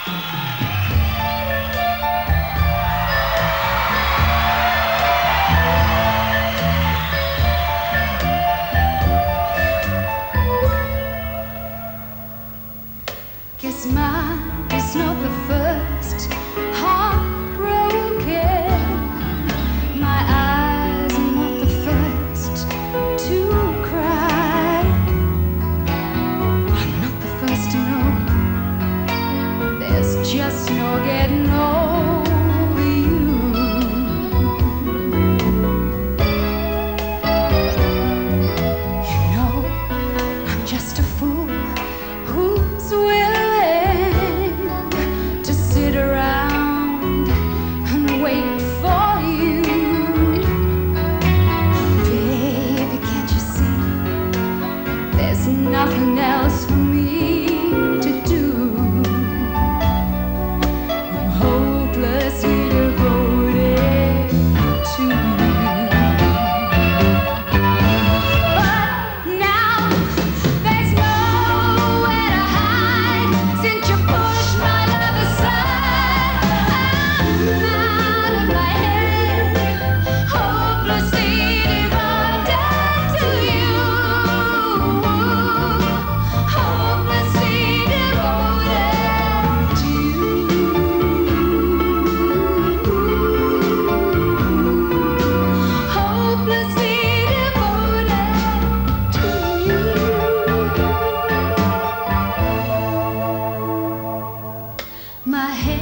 Guess mine is not the first heartbroken. My eyes are not the first to cry. I'm not the first to know. There's just no getting over you. You know, I'm just a fool who's willing to sit around and wait for you. Baby, can't you see? There's nothing else for me to do. I'm hopelessly devoted to you. But now there's nowhere to hide since you pushed my love aside. I'm out of my head, hopelessly devoted to you. Hopelessly devoted to you. Hopelessly devoted to you. My head